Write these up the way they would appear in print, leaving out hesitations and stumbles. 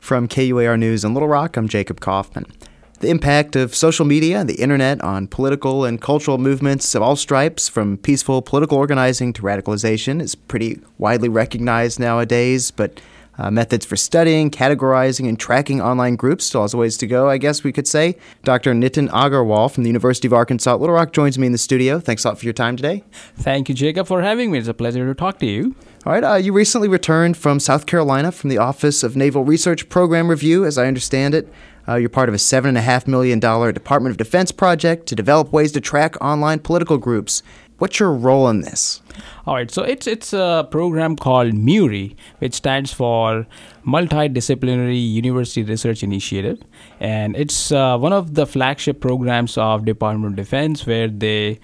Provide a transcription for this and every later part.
From KUAR News in Little Rock, I'm Jacob Kaufman. The impact of social media and the internet on political and cultural movements of all stripes, from peaceful political organizing to radicalization, is pretty widely recognized nowadays, but methods for studying, categorizing, and tracking online groups still has a ways to go, I guess we could say. Dr. Nitin Agarwal from the University of Arkansas at Little Rock joins me in the studio. Thanks a lot for your time today. Thank you, Jacob, for having me. It's a pleasure to talk to you. All right, you recently returned from South Carolina from the Office of Naval Research Program Review, as I understand it. You're part of a $7.5 million Department of Defense project to develop ways to track online political groups. What's your role in this? All right, so it's a program called MURI, which stands for Multidisciplinary University Research Initiative, and it's one of the flagship programs of Department of Defense, where they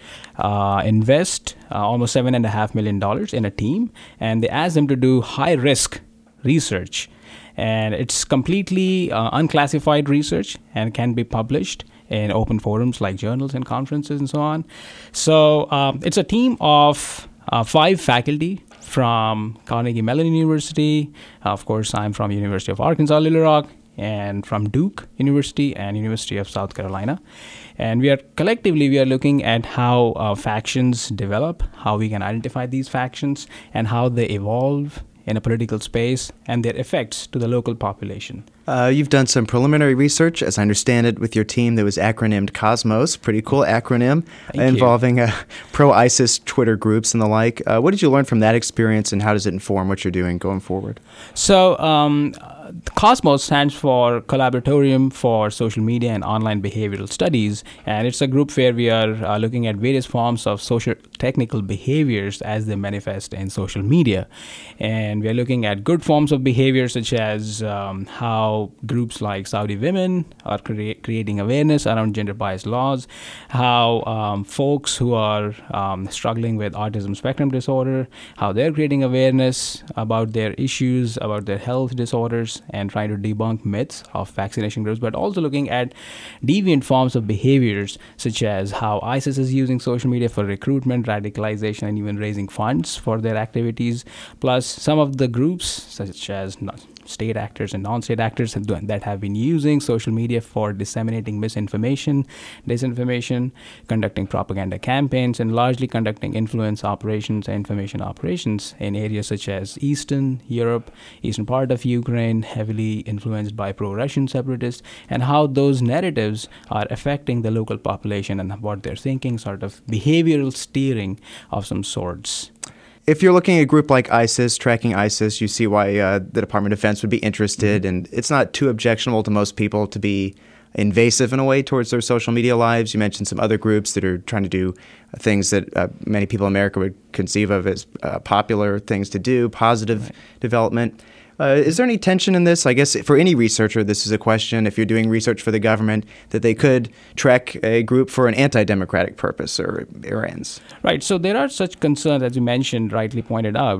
invest almost $7.5 million in a team, and they ask them to do high-risk research. And it's completely unclassified research and can be published in open forums like journals and conferences and so on. So it's a team of 5 faculty from Carnegie Mellon University. Of course, I'm from University of Arkansas, Little Rock, and from Duke University and University of South Carolina. And we are looking at how factions develop, how we can identify these factions, and how they evolve in a political space, and their effects to the local population. You've done some preliminary research, as I understand it, with your team that was acronymed COSMOS. Pretty cool acronym. Involving pro-ISIS Twitter groups and the like. What did you learn from that experience, and how does it inform what you're doing going forward? So, COSMOS stands for Collaboratorium for Social Media and Online Behavioral Studies, and it's a group where we are looking at various forms of social technical behaviors as they manifest in social media. And we are looking at good forms of behavior, such as how groups like Saudi Women are creating awareness around gender-biased laws, how folks who are struggling with autism spectrum disorder, how they're creating awareness about their issues, about their health disorders, and trying to debunk myths of vaccination groups, but also looking at deviant forms of behaviors, such as how ISIS is using social media for recruitment, radicalization, and even raising funds for their activities, plus some of the groups, such as state actors and non-state actors that have been using social media for disseminating misinformation, disinformation, conducting propaganda campaigns, and largely conducting influence operations and information operations in areas such as Eastern Europe, eastern part of Ukraine, heavily influenced by pro-Russian separatists, and how those narratives are affecting the local population and what they're thinking, sort of behavioral steering of some sorts. If you're looking at a group like ISIS, tracking ISIS, you see why the Department of Defense would be interested, and it's not too objectionable to most people to be invasive in a way towards their social media lives. You mentioned some other groups that are trying to do things that many people in America would conceive of as popular things to do, positive development. Is there any tension in this? I guess for any researcher, this is a question, if you're doing research for the government, that they could track a group for an anti-democratic purpose or ends. Right. So there are such concerns, as you mentioned, rightly pointed out.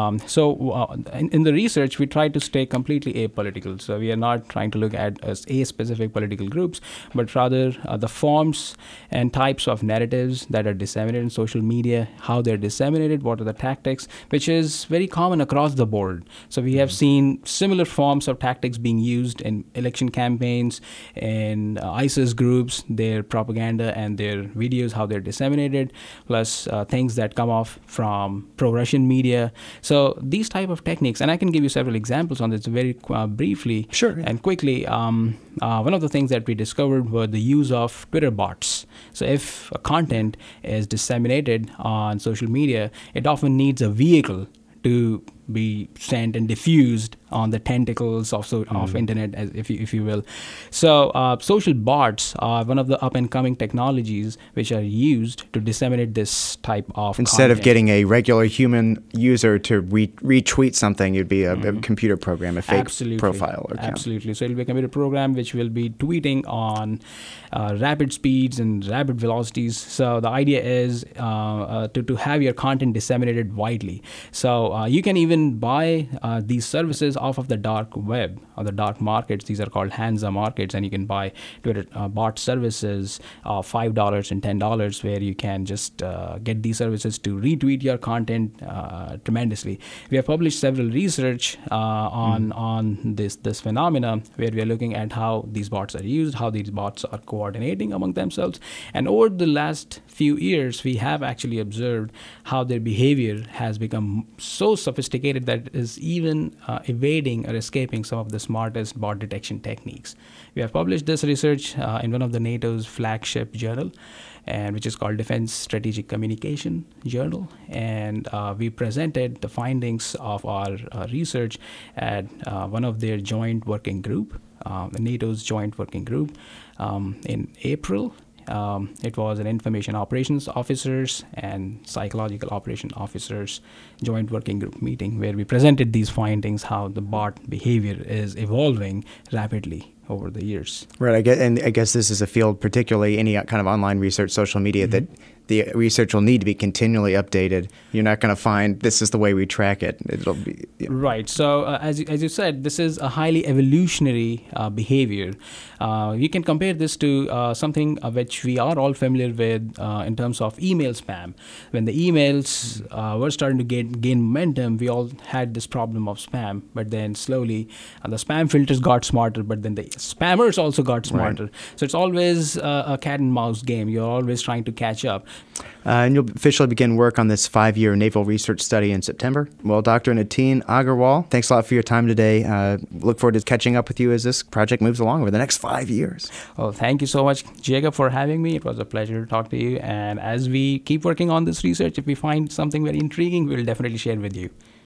In the research, we try to stay completely apolitical. So we are not trying to look at a specific political groups, but rather the forms and types of narratives that are disseminated in social media, how they're disseminated, what are the tactics, which is very common across the board. So we have seen similar forms of tactics being used in election campaigns, in ISIS groups, their propaganda and their videos, how they're disseminated, plus things that come off from pro-Russian media. So these type of techniques, and I can give you several examples on this very briefly and quickly. One of the things that we discovered were the use of Twitter bots. So if content is disseminated on social media, it often needs a vehicle to be sent and diffused on the tentacles of internet, if you will. So social bots are one of the up-and-coming technologies which are used to disseminate this type of Instead content. of getting a regular human user to retweet something, it'd be a computer program, a fake profile or account. Absolutely. So it'll be a computer program which will be tweeting on rapid speeds and rapid velocities. So the idea is to have your content disseminated widely. So you can even even buy these services off of the dark web or the dark markets. These are called Hansa markets, and you can buy Twitter bot services of $5 and $10, where you can just get these services to retweet your content tremendously. We have published several research on this phenomena, where we are looking at how these bots are used, how these bots are coordinating among themselves, and over the last few years, we have actually observed how their behavior has become so sophisticated that it is even evading or escaping some of the smartest bot detection techniques. We have published this research in one of the NATO's flagship journal, and which is called Defense Strategic Communication Journal. And we presented the findings of our research at one of their joint working group, NATO's joint working group, in April. It was an information operations officers and psychological operation officers joint working group meeting, where we presented these findings, how the bot behavior is evolving rapidly over the years. Right. I guess this is a field, particularly any kind of online research, social media, that the research will need to be continually updated. You're not going to find this is the way we track it. It'll be right. So as you said, this is a highly evolutionary behavior. You can compare this to something which we are all familiar with in terms of email spam. When the emails were starting to gain momentum, we all had this problem of spam. But then slowly, the spam filters got smarter, but then the spammers also got smarter. Right. So it's always a cat and mouse game. You're always trying to catch up. And you'll officially begin work on this 5-year naval research study in September. Well, Dr. Nitin Agarwal, thanks a lot for your time today. Look forward to catching up with you as this project moves along over the next 5 years. Well, thank you so much, Jacob, for having me. It was a pleasure to talk to you. And as we keep working on this research, if we find something very intriguing, we'll definitely share with you.